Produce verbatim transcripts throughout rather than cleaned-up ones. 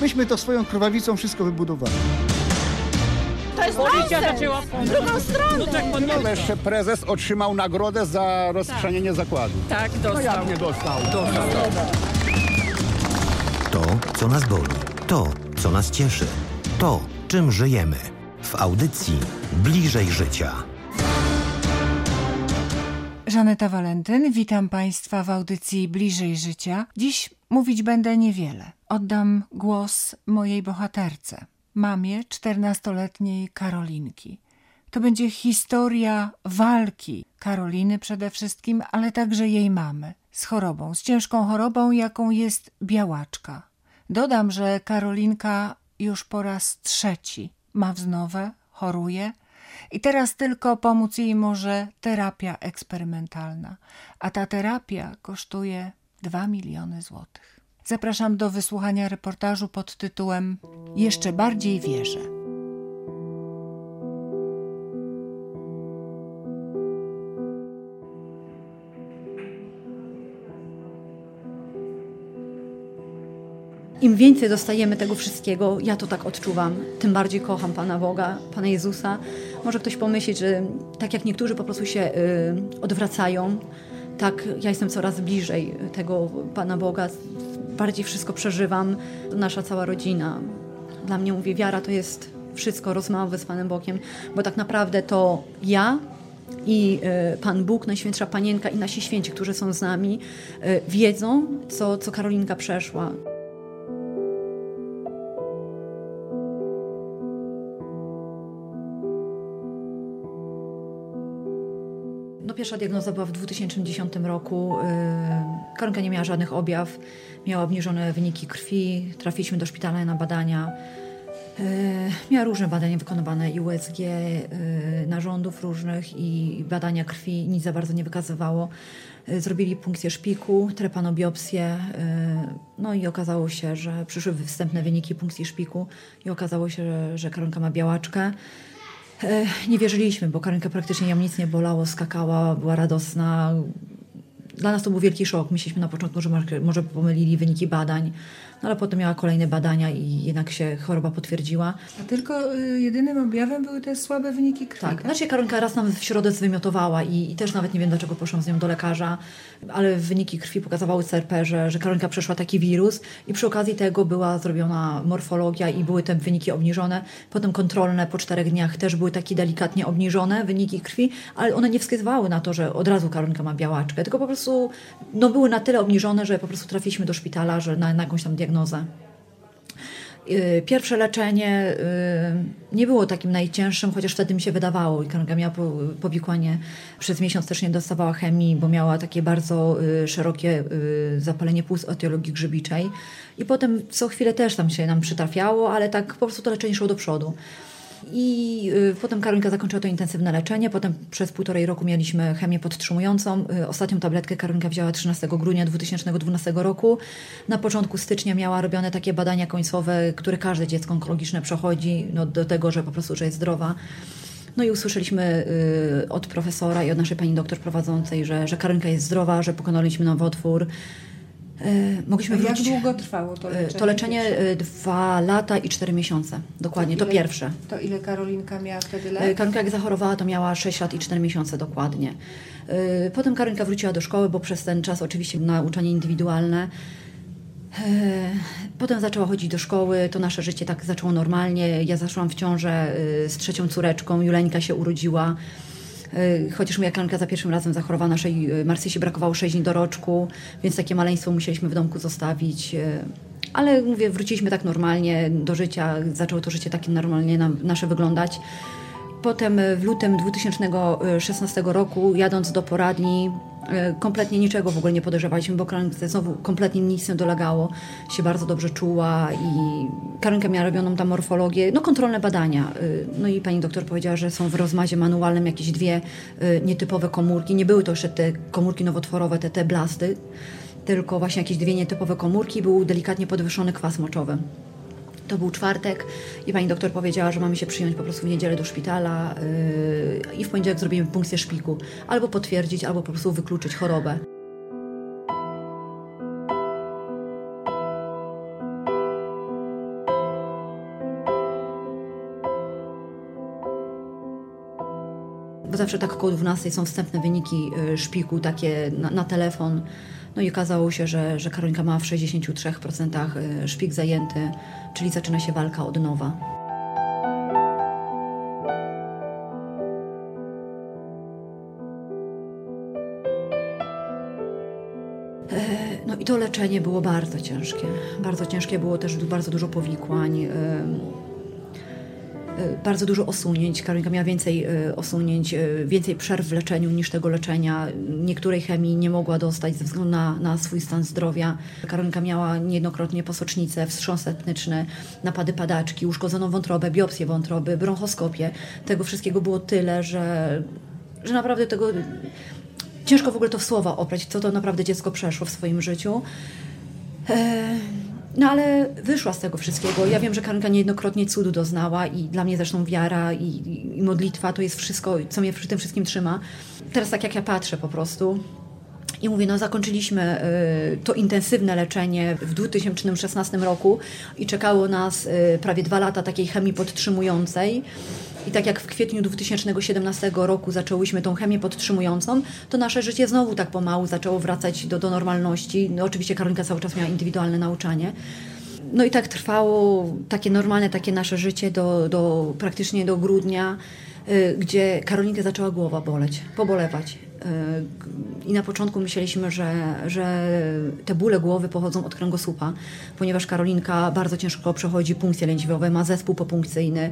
Myśmy to swoją krwawicą wszystko wybudowali. To jest policja zaczęła w drugą stronę. No tak pan No, jeszcze prezes otrzymał nagrodę za rozprzestrzenienie zakładu. Tak, dostał. No jak nie dostał? Dostał. To, co nas boli. To, co nas cieszy. To, czym żyjemy. W audycji Bliżej Życia. Żaneta Walentyn, witam Państwa w audycji Bliżej Życia. Dziś mówić będę niewiele. Oddam głos mojej bohaterce, mamie czternastoletniej Karolinki. To będzie historia walki Karoliny przede wszystkim, ale także jej mamy z chorobą, z ciężką chorobą, jaką jest białaczka. Dodam, że Karolinka już po raz trzeci ma wznowę, choruje i teraz tylko pomóc jej może terapia eksperymentalna, a ta terapia kosztuje dwa miliony złotych. Zapraszam do wysłuchania reportażu pod tytułem Jeszcze bardziej wierzę. Im więcej dostajemy tego wszystkiego, ja to tak odczuwam, tym bardziej kocham Pana Boga, Pana Jezusa. Może ktoś pomyśleć, że tak jak niektórzy po prostu się y, odwracają, tak ja jestem coraz bliżej tego Pana Boga, bardziej wszystko przeżywam, nasza cała rodzina. Dla mnie, mówię, wiara to jest wszystko, rozmowy z Panem Bogiem, bo tak naprawdę to ja i y, Pan Bóg, Najświętsza Panienka i nasi święci, którzy są z nami, y, wiedzą, co, co Karolinka przeszła. No, pierwsza diagnoza była w dwa tysiące dziesiątym roku. Yy, Karolinka nie miała żadnych objaw, miała obniżone wyniki krwi, trafiliśmy do szpitala na badania. Yy, miała różne badania wykonywane, i U S G, yy, narządów różnych i badania krwi, nic za bardzo nie wykazywało. Yy, zrobili punkcję szpiku, trepanobiopsję, yy, no i okazało się, że przyszły wstępne wyniki punkcji szpiku i okazało się, że, że Karolinka ma białaczkę. Nie wierzyliśmy, bo Karolinka praktycznie ją nic nie bolało, skakała, była radosna. Dla nas to był wielki szok. Myśleliśmy na początku, że może pomylili wyniki badań, no ale potem miała kolejne badania i jednak się choroba potwierdziła. A tylko y, jedynym objawem były te słabe wyniki krwi. Tak, znaczy Karolinka raz nam w środę zwymiotowała i, i też nawet nie wiem, dlaczego poszłam z nią do lekarza, ale wyniki krwi pokazywały C R P, że, że Karolinka przeszła taki wirus i przy okazji tego była zrobiona morfologia i były te wyniki obniżone. Potem kontrolne po czterech dniach też były takie delikatnie obniżone wyniki krwi, ale one nie wskazywały na to, że od razu Karolinka ma białaczkę, tylko po prostu no, były na tyle obniżone, że po prostu trafiliśmy do szpitala, że na, na jakąś tam diagnozę. Pierwsze leczenie nie było takim najcięższym, chociaż wtedy mi się wydawało i Karolinka miała powikłanie. Przez miesiąc też nie dostawała chemii, bo miała takie bardzo szerokie zapalenie płuc etiologii grzybiczej i potem co chwilę też tam się nam przytrafiało, ale tak po prostu to leczenie szło do przodu. I y, potem Karolinka zakończyła to intensywne leczenie, potem przez półtorej roku mieliśmy chemię podtrzymującą. Y, ostatnią tabletkę Karolinka wzięła trzynastego grudnia dwa tysiące dwunastego roku. Na początku stycznia miała robione takie badania końcowe, które każde dziecko onkologiczne przechodzi, no, do tego, że po prostu, że jest zdrowa. No i usłyszeliśmy y, od profesora i od naszej pani doktor prowadzącej, że, że Karolinka jest zdrowa, że pokonaliśmy nowotwór. Yy, mogliśmy Jak wrócić. długo trwało to leczenie? To leczenie yy, dwa lata i cztery miesiące. Dokładnie, to, to ile, pierwsze. To ile Karolinka miała wtedy lat? Yy, Karolinka jak zachorowała, to miała sześć lat i cztery miesiące dokładnie. Yy, potem Karolinka wróciła do szkoły, bo przez ten czas oczywiście nauczanie indywidualne. Yy, potem zaczęła chodzić do szkoły, to nasze życie tak zaczęło normalnie. Ja zaszłam w ciążę yy, z trzecią córeczką, Juleńka się urodziła. Chociaż moja Karolinka za pierwszym razem zachorowała, naszej Marsysi brakowało sześć dni do roczku, więc takie maleństwo musieliśmy w domku zostawić. Ale mówię, wróciliśmy tak normalnie do życia, zaczęło to życie takie normalnie nam, nasze wyglądać. Potem w lutym dwa tysiące szesnastego roku, jadąc do poradni, kompletnie niczego w ogóle nie podejrzewaliśmy, bo Karolince znowu kompletnie nic nie dolegało, się bardzo dobrze czuła i Karolinka miała robioną tam morfologię, no kontrolne badania. No i pani doktor powiedziała, że są w rozmazie manualnym jakieś dwie nietypowe komórki. Nie były to jeszcze te komórki nowotworowe, te, te blasty, tylko właśnie jakieś dwie nietypowe komórki, był delikatnie podwyższony kwas moczowy. To był czwartek i pani doktor powiedziała, że mamy się przyjąć po prostu w niedzielę do szpitala yy, i w poniedziałek zrobimy punkcję szpiku. Albo potwierdzić, albo po prostu wykluczyć chorobę. bo zawsze tak około dwunastej są wstępne wyniki szpiku, takie na, na telefon. No i okazało się, że, że Karolinka ma w sześćdziesięciu trzech procentach szpik zajęty, czyli zaczyna się walka od nowa. No i to leczenie było bardzo ciężkie. Bardzo ciężkie, było też bardzo dużo powikłań, bardzo dużo osunięć. Karolinka miała więcej osunięć, więcej przerw w leczeniu niż tego leczenia. Niektórej chemii nie mogła dostać ze względu na, na swój stan zdrowia. Karolinka miała niejednokrotnie posocznicę, wstrząs etnyczny, napady padaczki, uszkodzoną wątrobę, biopsję wątroby, bronchoskopię. Tego wszystkiego było tyle, że, że naprawdę tego... Ciężko w ogóle to w słowa oprać, co to naprawdę dziecko przeszło w swoim życiu. No ale wyszła z tego wszystkiego. Ja wiem, że Karolinka niejednokrotnie cudu doznała i dla mnie zresztą wiara i, i, i modlitwa to jest wszystko, co mnie przy tym wszystkim trzyma. Teraz tak jak ja patrzę po prostu i mówię, no zakończyliśmy y, to intensywne leczenie w dwa tysiące szesnastym roku i czekało nas y, prawie dwa lata takiej chemii podtrzymującej. I tak jak w kwietniu dwa tysiące siedemnastego roku zaczęłyśmy tą chemię podtrzymującą, to nasze życie znowu tak pomału zaczęło wracać do, do normalności. No oczywiście Karolinka cały czas miała indywidualne nauczanie. No i tak trwało takie normalne, takie nasze życie do, do praktycznie do grudnia, y, gdzie Karolinkę zaczęła głowa boleć, pobolewać. I na początku myśleliśmy, że, że te bóle głowy pochodzą od kręgosłupa, ponieważ Karolinka bardzo ciężko przechodzi punkcje lędźwiowe, ma zespół popunkcyjny.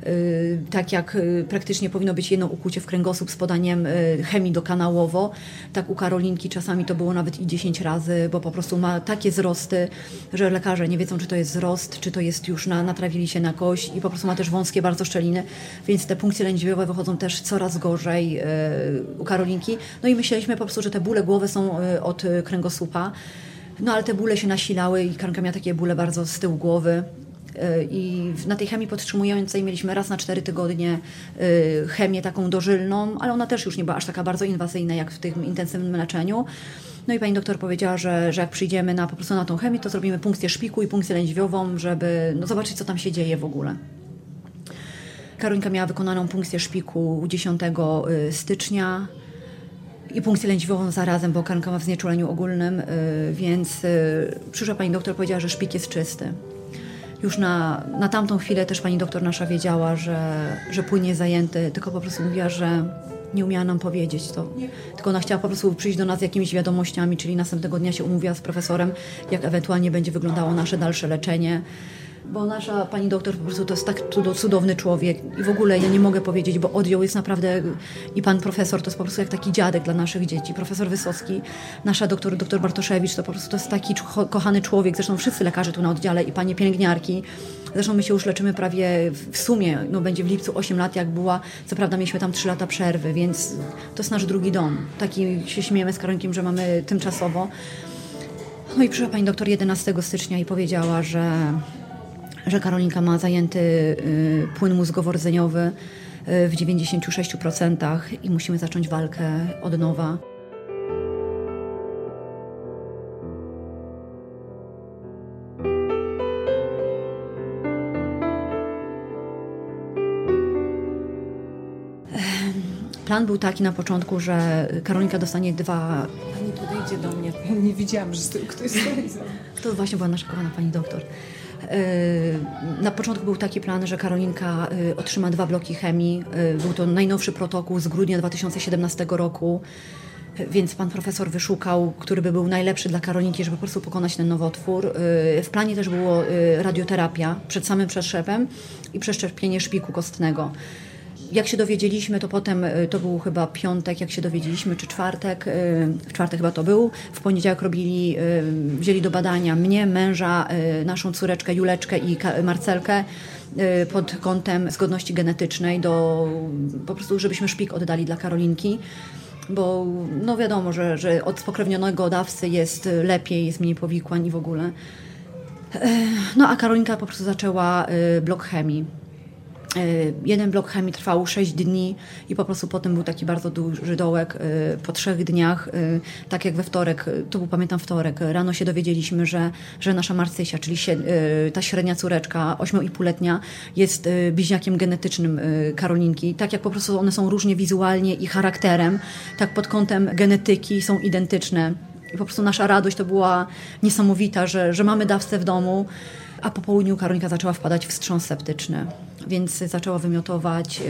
Tak jak praktycznie powinno być jedno ukłucie w kręgosłup z podaniem chemii dokanałowo, tak u Karolinki czasami to było nawet i dziesięć razy, bo po prostu ma takie wzrosty, że lekarze nie wiedzą, czy to jest wzrost, czy to jest już na, natrawili się na kość i po prostu ma też wąskie bardzo szczeliny, więc te punkcje lędźwiowe wychodzą też coraz gorzej u Karolinki. No i myśleliśmy po prostu, że te bóle głowy są od kręgosłupa, no ale te bóle się nasilały i Karolinka miała takie bóle bardzo z tyłu głowy. I na tej chemii podtrzymującej mieliśmy raz na cztery tygodnie chemię taką dożylną, ale ona też już nie była aż taka bardzo inwazyjna jak w tym intensywnym leczeniu. No i pani doktor powiedziała, że, że jak przyjdziemy na, po prostu na tą chemię, to zrobimy punkcję szpiku i punkcję lędźwiową, żeby no, zobaczyć, co tam się dzieje w ogóle. Karolinka miała wykonaną punkcję szpiku dziesiątego stycznia i punkcję lędźwiową zarazem, bo Karolinka ma w znieczuleniu ogólnym, więc przyszła pani doktor, powiedziała, że szpik jest czysty. Już na, na tamtą chwilę też pani doktor nasza wiedziała, że, że płyn jest zajęty, tylko po prostu mówiła, że nie umiała nam powiedzieć to. Tylko ona chciała po prostu przyjść do nas z jakimiś wiadomościami, czyli następnego dnia się umówiła z profesorem, jak ewentualnie będzie wyglądało nasze dalsze leczenie. Bo nasza pani doktor po prostu to jest tak cudowny człowiek i w ogóle ja nie mogę powiedzieć, bo oddział jest naprawdę i pan profesor to jest po prostu jak taki dziadek dla naszych dzieci. Profesor Wysocki, nasza doktor, doktor Bartoszewicz to po prostu to jest taki kochany człowiek, zresztą wszyscy lekarze tu na oddziale i panie pielęgniarki. Zresztą my się już leczymy prawie w sumie, no będzie w lipcu osiem lat jak była, co prawda mieliśmy tam trzy lata przerwy, więc to jest nasz drugi dom. Taki się śmiejemy z Karolinkiem, że mamy tymczasowo. No i przyszła pani doktor jedenastego stycznia i powiedziała, że że Karolinka ma zajęty y, płyn mózgowo-rdzeniowy y, w dziewięćdziesięciu sześciu procentach i musimy zacząć walkę od nowa. Plan był taki na początku, że Karolinka dostanie dwa... Pani podejdzie do mnie, nie widziałam, że ktoś stoi za mną. To właśnie była nasza kochana pani doktor. Na początku był taki plan, że Karolinka otrzyma dwa bloki chemii. Był to najnowszy protokół z grudnia dwa tysiące siedemnastego roku, więc pan profesor wyszukał, który by był najlepszy dla Karolinki, żeby po prostu pokonać ten nowotwór. W planie też było radioterapia przed samym przeszczepem i przeszczepienie szpiku kostnego. Jak się dowiedzieliśmy, to potem, to był chyba piątek, jak się dowiedzieliśmy, czy czwartek, w czwartek chyba to był, w poniedziałek robili, wzięli do badania mnie, męża, naszą córeczkę Juleczkę i Marcelkę pod kątem zgodności genetycznej, do, po prostu żebyśmy szpik oddali dla Karolinki, bo no wiadomo, że, że od spokrewnionego dawcy jest lepiej, jest mniej powikłań i w ogóle. No a Karolinka po prostu zaczęła blok chemii. Jeden blok chemii trwał sześć dni i po prostu potem był taki bardzo duży dołek. Po trzech dniach, tak jak we wtorek, to był pamiętam wtorek, rano się dowiedzieliśmy, że, że nasza Marcysia, czyli się, ta średnia córeczka, ośmioletnia, jest bliźniakiem genetycznym Karolinki. Tak jak po prostu one są różnie wizualnie i charakterem, tak pod kątem genetyki są identyczne. I po prostu nasza radość to była niesamowita, że, że mamy dawcę w domu. A po południu Karolinka zaczęła wpadać w wstrząs septyczny, więc zaczęła wymiotować,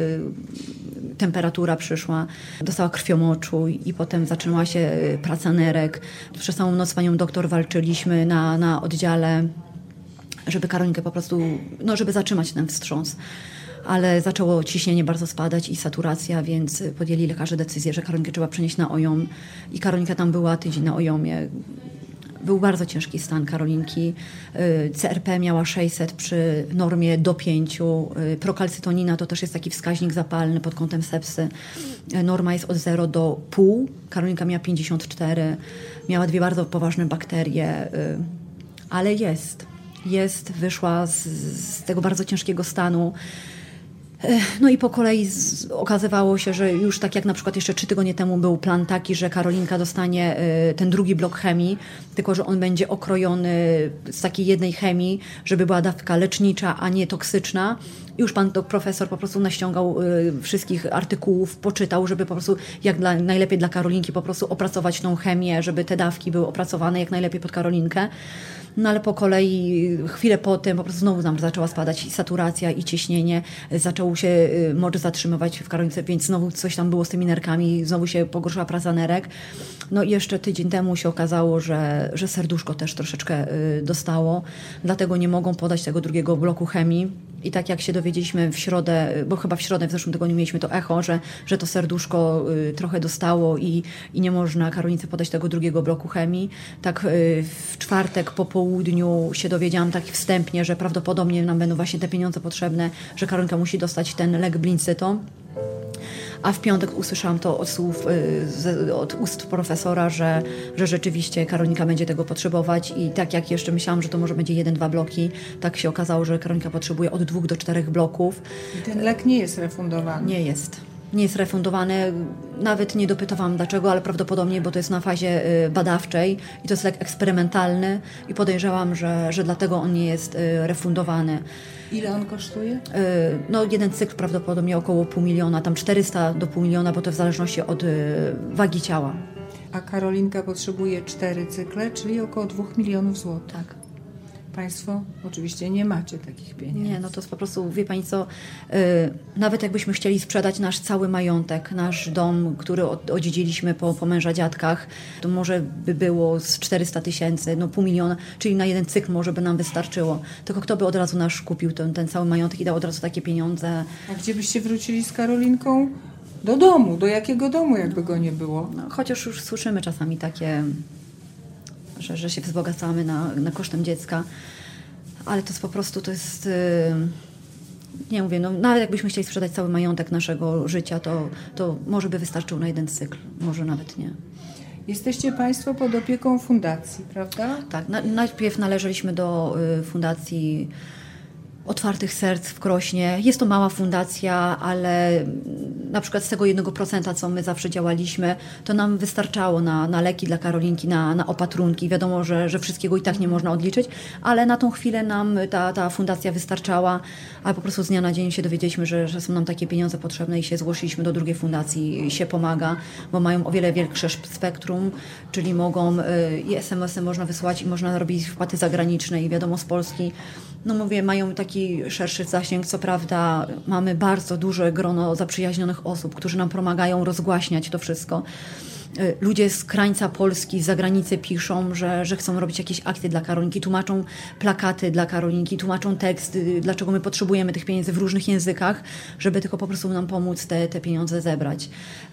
yy, temperatura przyszła, dostała krwiomoczu i, i potem zaczęła się praca nerek. Przez całą noc z panią doktor walczyliśmy na, na oddziale, żeby Karolinkę po prostu, no żeby zatrzymać ten wstrząs. Ale zaczęło ciśnienie bardzo spadać i saturacja, więc podjęli lekarze decyzję, że Karolinkę trzeba przenieść na O J O M i Karolinka tam była tydzień na O J O M-ie. Był bardzo ciężki stan Karolinki. C R P miała sześćset przy normie do pięciu. Prokalcytonina to też jest taki wskaźnik zapalny pod kątem sepsy. Norma jest od zera do pół. Karolinka miała pięćdziesiąt cztery. Miała dwie bardzo poważne bakterie. Ale jest. Jest. Wyszła z, z tego bardzo ciężkiego stanu. No i po kolei z, okazywało się, że już tak jak na przykład jeszcze trzy tygodnie temu był plan taki, że Karolinka dostanie y, ten drugi blok chemii, tylko że on będzie okrojony z takiej jednej chemii, żeby była dawka lecznicza, a nie toksyczna. I już pan profesor po prostu naściągał y, wszystkich artykułów, poczytał, żeby po prostu jak dla, najlepiej dla Karolinki po prostu opracować tą chemię, żeby te dawki były opracowane jak najlepiej pod Karolinkę. No ale po kolei, chwilę potem po prostu znowu nam zaczęła spadać i saturacja i ciśnienie, zaczęło się mocz zatrzymywać w Karolince, więc znowu coś tam było z tymi nerkami, znowu się pogorszyła praca nerek. No i jeszcze tydzień temu się okazało, że, że serduszko też troszeczkę dostało, dlatego nie mogą podać tego drugiego bloku chemii. I tak jak się dowiedzieliśmy w środę, bo chyba w środę w zeszłym tygodniu mieliśmy to echo, że, że to serduszko y, trochę dostało i, i nie można Karolince podać tego drugiego bloku chemii. Tak y, w czwartek po południu się dowiedziałam tak wstępnie, że prawdopodobnie nam będą właśnie te pieniądze potrzebne, że Karolinka musi dostać ten lek Blincyto. A w piątek usłyszałam to od słów, z, od ust profesora, że, że rzeczywiście Karolinka będzie tego potrzebować i tak jak jeszcze myślałam, że to może będzie jeden, dwa bloki, tak się okazało, że Karolinka potrzebuje od dwóch do czterech bloków. I ten lek nie jest refundowany? Nie jest. Nie jest refundowany. Nawet nie dopytowałam dlaczego, ale prawdopodobnie, bo to jest na fazie badawczej i to jest lek eksperymentalny i podejrzewam, że, że dlatego on nie jest refundowany. Ile on kosztuje? No jeden cykl prawdopodobnie około pół miliona, tam czterysta do pół miliona, bo to w zależności od wagi ciała. A Karolinka potrzebuje cztery cykle, czyli około dwóch milionów złotych. Tak. Państwo oczywiście nie macie takich pieniędzy. Nie, no to jest po prostu, wie Pani co, yy, nawet jakbyśmy chcieli sprzedać nasz cały majątek, nasz dom, który od, odziedziczyliśmy po, po męża dziadkach, to może by było z czterysta tysięcy, no pół miliona, czyli na jeden cykl może by nam wystarczyło. Tylko kto by od razu nasz kupił ten, ten cały majątek i dał od razu takie pieniądze. A gdzie byście wrócili z Karolinką? Do domu. Do jakiego domu, jakby go nie było? No, chociaż już słyszymy czasami takie... Że, że się wzbogacamy na, na kosztem dziecka, ale to jest po prostu, to jest, yy, nie mówię, no, nawet jakbyśmy chcieli sprzedać cały majątek naszego życia, to, to może by wystarczył na jeden cykl, może nawet nie. Jesteście Państwo pod opieką fundacji, prawda? Tak, na, najpierw należeliśmy do y, fundacji Otwartych Serc w Krośnie. Jest to mała fundacja, ale na przykład z tego jednego procenta, co my zawsze działaliśmy, to nam wystarczało na, na leki dla Karolinki, na, na opatrunki. Wiadomo, że, że wszystkiego i tak nie można odliczyć, ale na tą chwilę nam ta, ta fundacja wystarczała, a po prostu z dnia na dzień się dowiedzieliśmy, że, że są nam takie pieniądze potrzebne i się zgłosiliśmy do drugiej fundacji i się pomaga, bo mają o wiele większe spektrum, czyli mogą i es em esy można wysłać i można robić wpłaty zagraniczne i wiadomo z Polski. No mówię, mają taki szerszy zasięg, co prawda mamy bardzo duże grono zaprzyjaźnionych osób, którzy nam pomagają rozgłaśniać to wszystko. Ludzie z krańca Polski, z zagranicy piszą, że, że chcą robić jakieś akcje dla Karolinki, tłumaczą plakaty dla Karolinki, tłumaczą tekst, dlaczego my potrzebujemy tych pieniędzy w różnych językach, żeby tylko po prostu nam pomóc te, te pieniądze zebrać.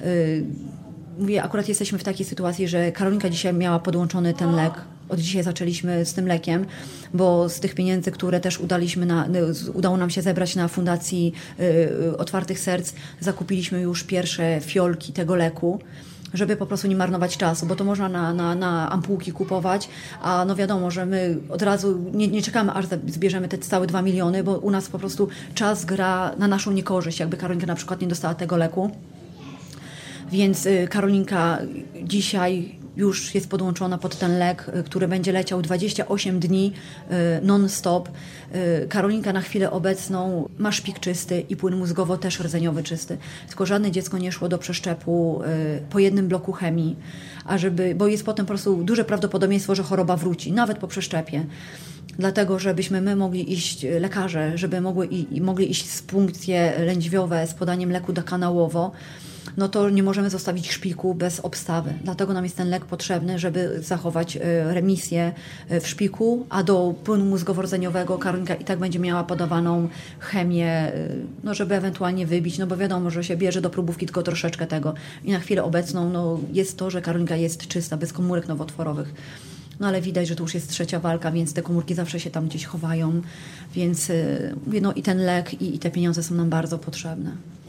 Mówię, akurat jesteśmy w takiej sytuacji, że Karolinka dzisiaj miała podłączony ten lek. Od dzisiaj zaczęliśmy z tym lekiem, bo z tych pieniędzy, które też udaliśmy na, udało nam się zebrać na Fundacji y, Otwartych Serc, zakupiliśmy już pierwsze fiolki tego leku. żeby po prostu nie marnować czasu, bo to można na, na, na ampułki kupować, a no wiadomo, że my od razu nie, nie czekamy, aż zbierzemy te całe dwa miliony, bo u nas po prostu czas gra na naszą niekorzyść, jakby Karolinka na przykład nie dostała tego leku. Więc Karolinka dzisiaj już jest podłączona pod ten lek, który będzie leciał dwadzieścia osiem dni non-stop. Karolinka na chwilę obecną ma szpik czysty i płyn mózgowo też rdzeniowy czysty. Tylko żadne dziecko nie szło do przeszczepu po jednym bloku chemii, a żeby, bo jest potem po prostu duże prawdopodobieństwo, że choroba wróci, nawet po przeszczepie. Dlatego, żebyśmy my mogli iść, lekarze, żeby mogły i, i mogli iść z punkcje lędźwiowe z podaniem leku dokanałowo, no to nie możemy zostawić szpiku bez obstawy. Dlatego nam jest ten lek potrzebny, żeby zachować remisję w szpiku, a do płynu mózgowo-rdzeniowego Karolinka i tak będzie miała podawaną chemię, no żeby ewentualnie wybić, no bo wiadomo, że się bierze do próbówki tylko troszeczkę tego. I na chwilę obecną no, jest to, że Karolinka jest czysta, bez komórek nowotworowych. No ale widać, że to już jest trzecia walka, więc te komórki zawsze się tam gdzieś chowają, więc no, i ten lek, i, i te pieniądze są nam bardzo potrzebne.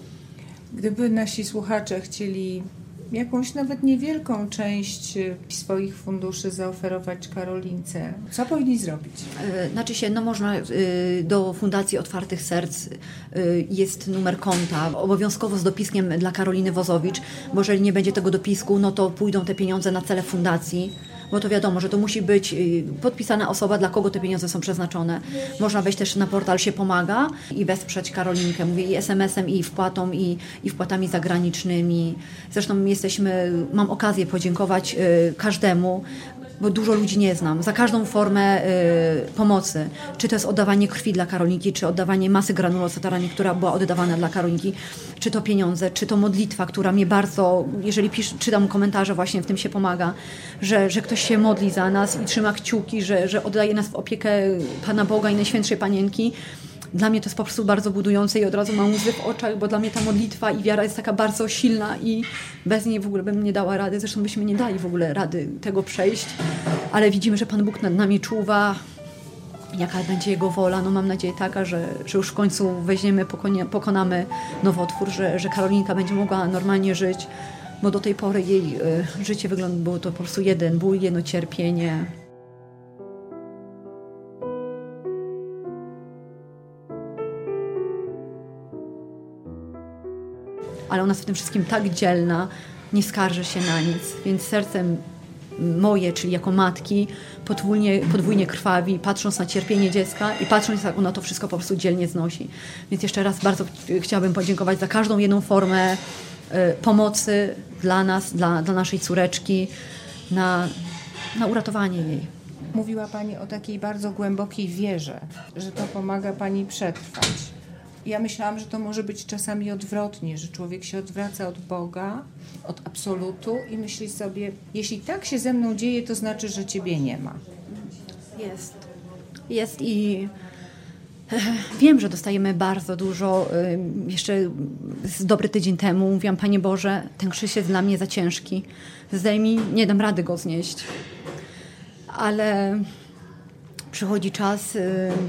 Gdyby nasi słuchacze chcieli jakąś nawet niewielką część swoich funduszy zaoferować Karolince, co powinni zrobić? Znaczy się, no można do Fundacji Otwartych Serc jest numer konta, obowiązkowo z dopiskiem dla Karoliny Wozowicz, bo jeżeli nie będzie tego dopisku, no to pójdą te pieniądze na cele fundacji. Bo to wiadomo, że to musi być podpisana osoba, dla kogo te pieniądze są przeznaczone. Można wejść też na portal Się Pomaga i wesprzeć Karolinkę. Mówię i es em esem, i wpłatą, i, i wpłatami zagranicznymi. Zresztą jesteśmy, mam okazję podziękować każdemu, bo dużo ludzi nie znam, za każdą formę y, pomocy. Czy to jest oddawanie krwi dla Karolinki, czy oddawanie masy granulocytoranej, która była oddawana dla Karolinki, czy to pieniądze, czy to modlitwa, która mnie bardzo, jeżeli pisz, czytam komentarze właśnie w tym Się Pomaga, że, że ktoś się modli za nas i trzyma kciuki, że, że oddaje nas w opiekę Pana Boga i Najświętszej Panienki. Dla mnie to jest po prostu bardzo budujące i od razu mam łzy w oczach, bo dla mnie ta modlitwa i wiara jest taka bardzo silna i bez niej w ogóle bym nie dała rady. Zresztą byśmy nie dali w ogóle rady tego przejść, ale widzimy, że Pan Bóg nad nami czuwa. Jaka będzie Jego wola? No mam nadzieję taka, że, że już w końcu weźmiemy, pokonie, pokonamy nowotwór, że, że Karolinka będzie mogła normalnie żyć, bo do tej pory jej y, życie wyglądało, było to po prostu jeden ból, jedno cierpienie. Ale ona jest w tym wszystkim tak dzielna, nie skarży się na nic, więc sercem moje, czyli jako matki, podwójnie, podwójnie krwawi, patrząc na cierpienie dziecka i patrząc, jak ona to wszystko po prostu dzielnie znosi. Więc jeszcze raz bardzo chciałabym podziękować za każdą jedną formę y, pomocy dla nas, dla, dla naszej córeczki, na, na uratowanie jej. Mówiła Pani o takiej bardzo głębokiej wierze, że to pomaga Pani przetrwać. Ja myślałam, że to może być czasami odwrotnie, że człowiek się odwraca od Boga, od absolutu i myśli sobie, jeśli tak się ze mną dzieje, to znaczy, że Ciebie nie ma. Jest. Jest i wiem, że dostajemy bardzo dużo. Jeszcze z dobry tydzień temu mówiłam, Panie Boże, ten krzyż jest dla mnie za ciężki. Zdejmij, nie dam rady go znieść. Ale przychodzi czas,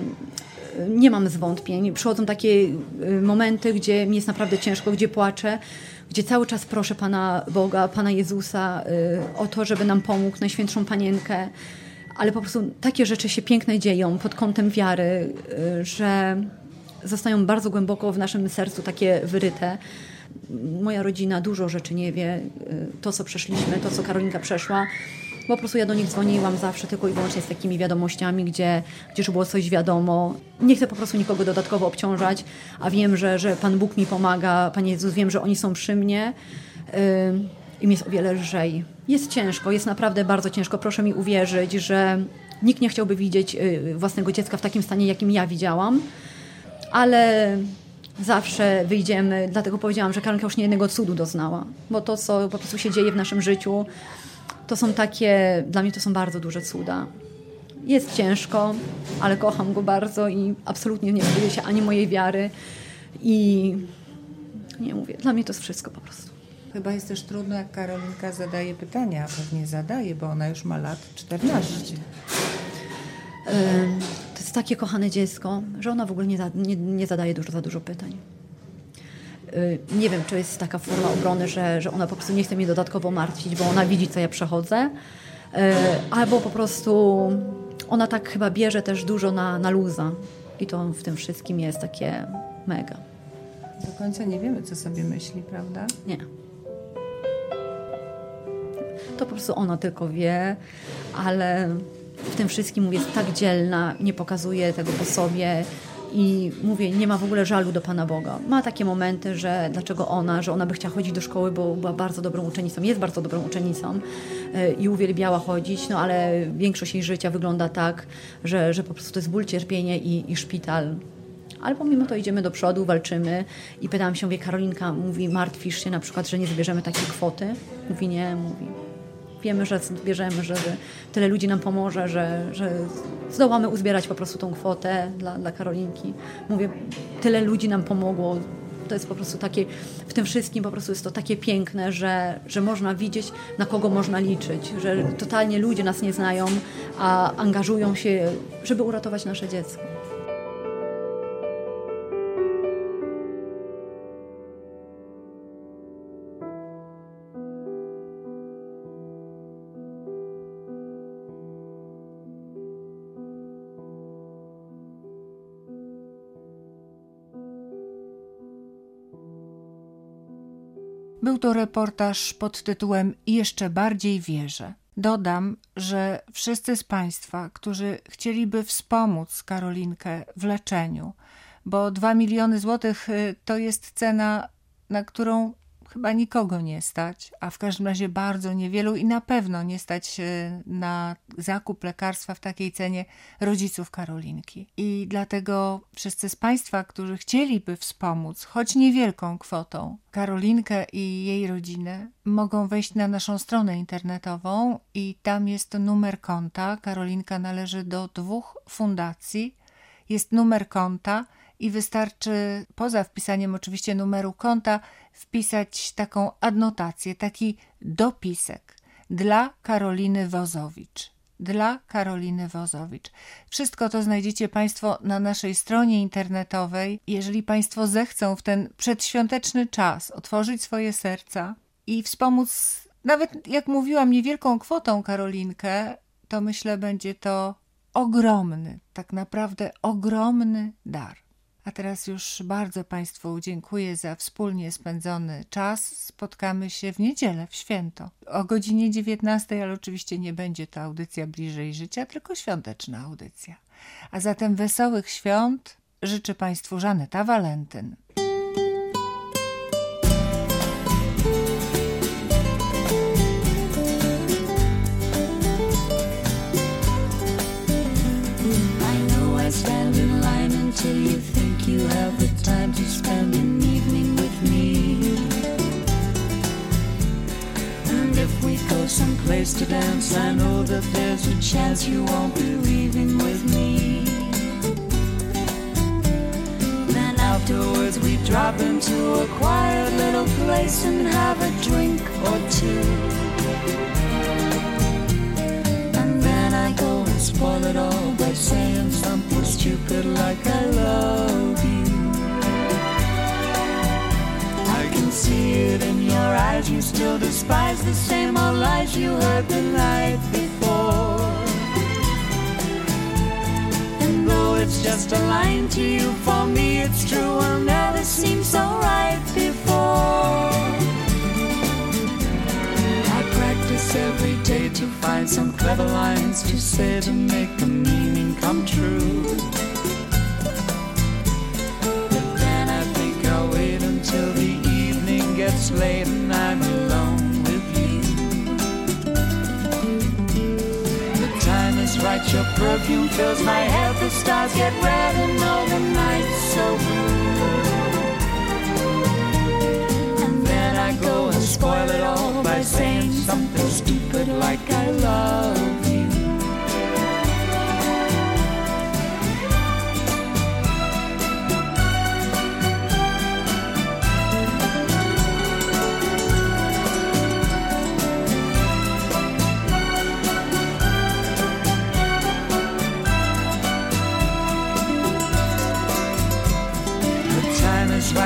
nie mam zwątpień. Przychodzą takie momenty, gdzie mi jest naprawdę ciężko, gdzie płaczę, gdzie cały czas proszę Pana Boga, Pana Jezusa o to, żeby nam pomógł, Najświętszą Panienkę. Ale po prostu takie rzeczy się piękne dzieją pod kątem wiary, że zostają bardzo głęboko w naszym sercu takie wyryte. Moja rodzina dużo rzeczy nie wie. To, co przeszliśmy, to, co Karolinka przeszła. Bo po prostu ja do nich dzwoniłam zawsze tylko i wyłącznie z takimi wiadomościami, gdzie, gdzie już było coś wiadomo. Nie chcę po prostu nikogo dodatkowo obciążać, a wiem, że, że Pan Bóg mi pomaga, Panie Jezus, wiem, że oni są przy mnie yy, i mi jest o wiele lżej. Jest ciężko, jest naprawdę bardzo ciężko. Proszę mi uwierzyć, że nikt nie chciałby widzieć yy, własnego dziecka w takim stanie, jakim ja widziałam, ale zawsze wyjdziemy, dlatego powiedziałam, że Karolinka już nie jednego cudu doznała, bo to, co po prostu się dzieje w naszym życiu, to są takie, dla mnie to są bardzo duże cuda. Jest ciężko, ale kocham go bardzo i absolutnie nie boję się ani mojej wiary i nie mówię, dla mnie to jest wszystko po prostu. Chyba jest też trudno, jak Karolinka zadaje pytania, a pewnie zadaje, bo ona już ma lat czternaście. To jest takie kochane dziecko, że ona w ogóle nie, nie, nie zadaje dużo, za dużo pytań. Nie wiem, czy jest taka forma obrony, że, że ona po prostu nie chce mnie dodatkowo martwić, bo ona widzi, co ja przechodzę. Albo po prostu ona tak chyba bierze też dużo na, na luza. I to w tym wszystkim jest takie mega. Do końca nie wiemy, co sobie myśli, prawda? Nie. To po prostu ona tylko wie, ale w tym wszystkim, mówię, jest tak dzielna, nie pokazuje tego po sobie i mówię, nie ma w ogóle żalu do Pana Boga. Ma takie momenty, że dlaczego ona, że ona by chciała chodzić do szkoły, bo była bardzo dobrą uczennicą, jest bardzo dobrą uczennicą i uwielbiała chodzić, no ale większość jej życia wygląda tak, że, że po prostu to jest ból, cierpienie i, i szpital. Ale pomimo to idziemy do przodu, walczymy i pytałam się, wie Karolinka, mówi, martwisz się na przykład, że nie zbierzemy takiej kwoty? Mówi, nie, mówi. Wiemy, że zbierzemy, że tyle ludzi nam pomoże, że, że zdołamy uzbierać po prostu tą kwotę dla, dla Karolinki. Mówię, tyle ludzi nam pomogło. To jest po prostu takie, w tym wszystkim po prostu jest to takie piękne, że, że można widzieć, na kogo można liczyć, że totalnie ludzie nas nie znają, a angażują się, żeby uratować nasze dziecko. Był to reportaż pod tytułem Jeszcze bardziej wierzę. Dodam, że wszyscy z Państwa, którzy chcieliby wspomóc Karolinkę w leczeniu, bo dwa miliony złotych to jest cena, na którą chyba nikogo nie stać, a w każdym razie bardzo niewielu i na pewno nie stać na zakup lekarstwa w takiej cenie rodziców Karolinki. I dlatego wszyscy z Państwa, którzy chcieliby wspomóc, choć niewielką kwotą, Karolinkę i jej rodzinę, mogą wejść na naszą stronę internetową i tam jest numer konta. Karolinka należy do dwóch fundacji. Jest numer konta i wystarczy, poza wpisaniem oczywiście numeru konta, wpisać taką adnotację, taki dopisek dla Karoliny Wozowicz. Dla Karoliny Wozowicz. Wszystko to znajdziecie Państwo na naszej stronie internetowej. Jeżeli Państwo zechcą w ten przedświąteczny czas otworzyć swoje serca i wspomóc, nawet jak mówiłam, niewielką kwotą Karolinkę, to myślę, będzie to ogromny, tak naprawdę ogromny dar. A teraz już bardzo Państwu dziękuję za wspólnie spędzony czas. Spotkamy się w niedzielę, w święto, o godzinie dziewiętnastej, ale oczywiście nie będzie to audycja Bliżej Życia, tylko świąteczna audycja. A zatem wesołych świąt życzę Państwu Żaneta Walentyn. Till you think you have the time to spend an evening with me. And if we go someplace to dance, I know that there's a chance you won't be leaving with me. Then afterwards we drop into a quiet little place and have a drink or two. And then I go and spoil it all by saying something stupid like I love you. I can see it in your eyes, you still despise the same old lies you heard the night before. And though it's just a line to you, for me it's true, will never seem so right before. I practice every day to find some clever lines to say to make the meaning come true. But then I think I'll wait until the evening gets late and I'm alone with you. The time is right, your perfume fills my head, the stars get red and all the night's so blue. And then I go and spoil it all by saying something stupid like I love you.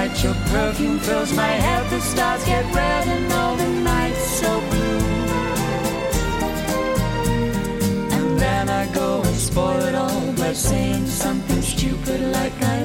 right, your perfume fills my head. The stars get red and all the nights so blue. And then I go and spoil it all by saying something stupid like I